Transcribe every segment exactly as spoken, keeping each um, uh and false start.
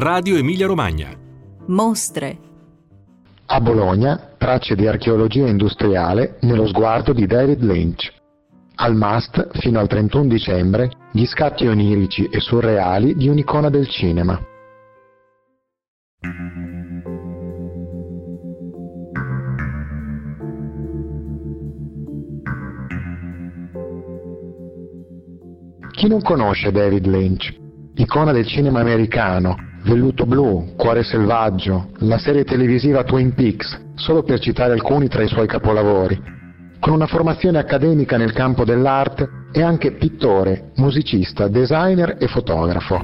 Radio Emilia Romagna. Mostre. A Bologna, tracce di archeologia industriale nello sguardo di David Lynch. Al M A S T, fino al trentuno dicembre, gli scatti onirici e surreali di un'icona del cinema. Chi non conosce David Lynch? Icona del cinema americano, Velluto blu, Cuore selvaggio, la serie televisiva Twin Peaks, solo per citare alcuni tra i suoi capolavori. Con una formazione accademica nel campo dell'arte, è anche pittore, musicista, designer e fotografo.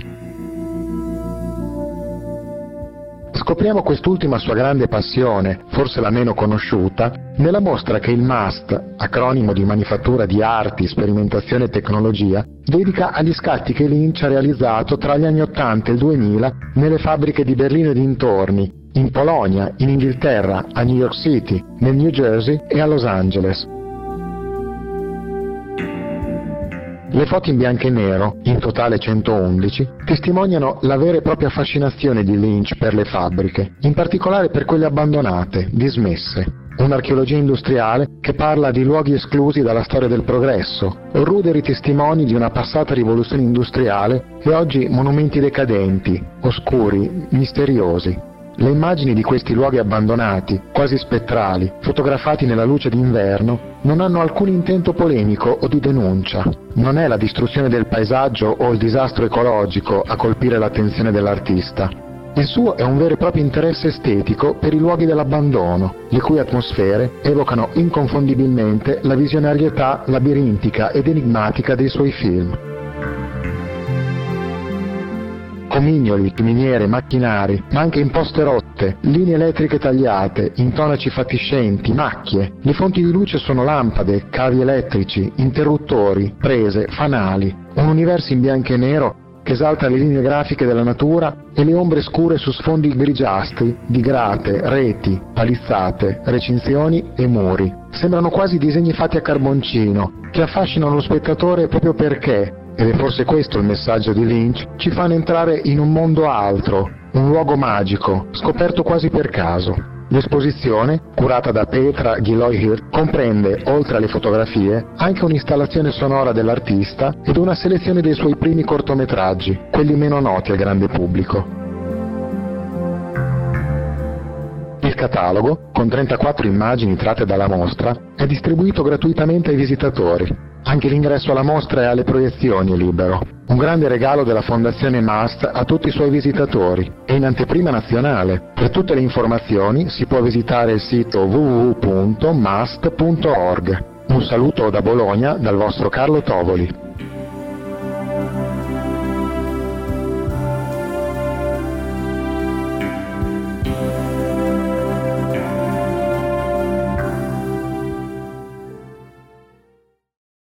Scopriamo quest'ultima sua grande passione, forse la meno conosciuta, nella mostra che il M A S T, acronimo di Manifattura di Arti, Sperimentazione e Tecnologia, dedica agli scatti che Lynch ha realizzato tra gli anni ottanta e il duemila nelle fabbriche di Berlino e dintorni, in Polonia, in Inghilterra, a New York City, nel New Jersey e a Los Angeles. Le foto in bianco e nero, in totale centoundici, testimoniano la vera e propria fascinazione di Lynch per le fabbriche, in particolare per quelle abbandonate, dismesse. Un'archeologia industriale che parla di luoghi esclusi dalla storia del progresso, ruderi testimoni di una passata rivoluzione industriale e oggi monumenti decadenti, oscuri, misteriosi. Le immagini di questi luoghi abbandonati, quasi spettrali, fotografati nella luce d'inverno, non hanno alcun intento polemico o di denuncia. Non è la distruzione del paesaggio o il disastro ecologico a colpire l'attenzione dell'artista. Il suo è un vero e proprio interesse estetico per i luoghi dell'abbandono, le cui atmosfere evocano inconfondibilmente la visionarietà labirintica ed enigmatica dei suoi film. Comignoli, miniere, macchinari, ma anche imposte rotte, linee elettriche tagliate, intonaci fatiscenti, macchie. Le fonti di luce sono lampade, cavi elettrici, interruttori, prese, fanali. Un universo in bianco e nero che esalta le linee grafiche della natura e le ombre scure su sfondi grigiastri di grate, reti, palizzate, recinzioni e muri. Sembrano quasi disegni fatti a carboncino, che affascinano lo spettatore proprio perché, ed è forse questo il messaggio di Lynch, ci fanno entrare in un mondo altro, un luogo magico, scoperto quasi per caso. L'esposizione, curata da Petra Giloy-Hirt, comprende, oltre alle fotografie, anche un'installazione sonora dell'artista ed una selezione dei suoi primi cortometraggi, quelli meno noti al grande pubblico. Il catalogo, con trentaquattro immagini tratte dalla mostra, è distribuito gratuitamente ai visitatori. Anche l'ingresso alla mostra e alle proiezioni è libero. Un grande regalo della Fondazione M A S T a tutti i suoi visitatori e in anteprima nazionale. Per tutte le informazioni si può visitare il sito w w w punto mast punto org. Un saluto da Bologna dal vostro Carlo Tovoli.